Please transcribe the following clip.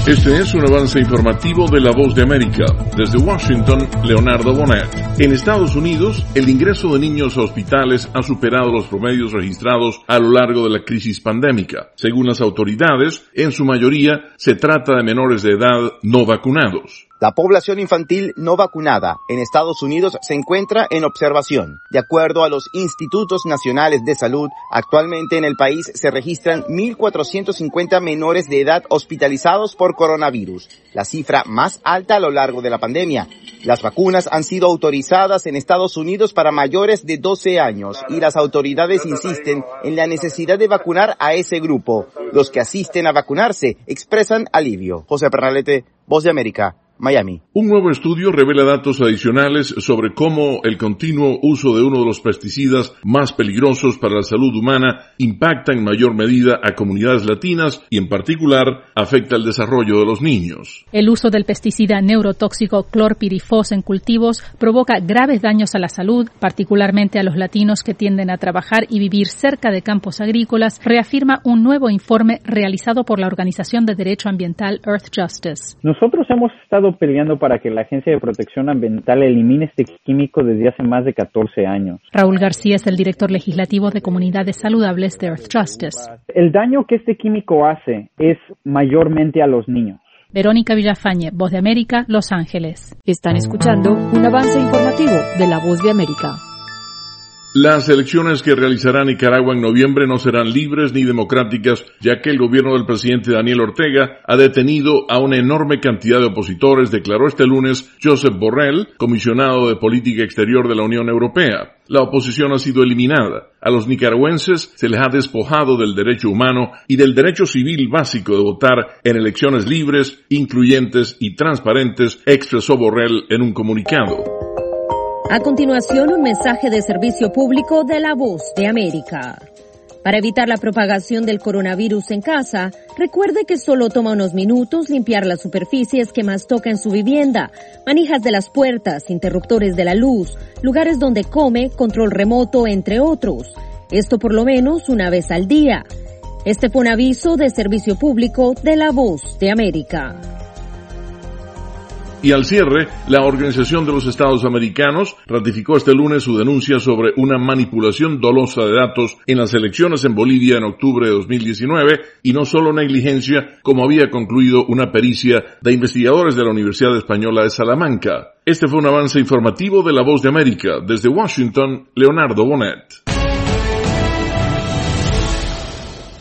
Este es un avance informativo de La Voz de América. Desde Washington, Leonardo Bonet. En Estados Unidos, el ingreso de niños a hospitales ha superado los promedios registrados a lo largo de la crisis pandémica. Según las autoridades, en su mayoría se trata de menores de edad no vacunados. La población infantil no vacunada en Estados Unidos se encuentra en observación. De acuerdo a los Institutos Nacionales de Salud, actualmente en el país se registran 1.450 menores de edad hospitalizados por coronavirus, la cifra más alta a lo largo de la pandemia. Las vacunas han sido autorizadas en Estados Unidos para mayores de 12 años y las autoridades insisten en la necesidad de vacunar a ese grupo. Los que asisten a vacunarse expresan alivio. José Pernalete, Voz de América, Miami. Un nuevo estudio revela datos adicionales sobre cómo el continuo uso de uno de los pesticidas más peligrosos para la salud humana impacta en mayor medida a comunidades latinas y en particular afecta el desarrollo de los niños. El uso del pesticida neurotóxico clorpirifos en cultivos provoca graves daños a la salud, particularmente a los latinos que tienden a trabajar y vivir cerca de campos agrícolas, reafirma un nuevo informe realizado por la organización de derecho ambiental Earth Justice. Nosotros hemos estado peleando para que la Agencia de Protección Ambiental elimine este químico desde hace más de 14 años. Raúl García es el director legislativo de Comunidades Saludables de Earth Justice. El daño que este químico hace es mayormente a los niños. Verónica Villafañe, Voz de América, Los Ángeles. Están escuchando un avance informativo de La Voz de América. Las elecciones que realizará Nicaragua en noviembre no serán libres ni democráticas, ya que el gobierno del presidente Daniel Ortega ha detenido a una enorme cantidad de opositores, declaró este lunes Josep Borrell, comisionado de Política Exterior de la Unión Europea. La oposición ha sido eliminada. A los nicaragüenses se les ha despojado del derecho humano y del derecho civil básico de votar en elecciones libres, incluyentes y transparentes, expresó Borrell en un comunicado. A continuación, un mensaje de servicio público de La Voz de América. Para evitar la propagación del coronavirus en casa, recuerde que solo toma unos minutos limpiar las superficies que más toca en su vivienda, manijas de las puertas, interruptores de la luz, lugares donde come, control remoto, entre otros. Esto por lo menos una vez al día. Este fue un aviso de servicio público de La Voz de América. Y al cierre, la Organización de los Estados Americanos ratificó este lunes su denuncia sobre una manipulación dolosa de datos en las elecciones en Bolivia en octubre de 2019 y no solo negligencia, como había concluido una pericia de investigadores de la Universidad Española de Salamanca. Este fue un avance informativo de La Voz de América. Desde Washington, Leonardo Bonet.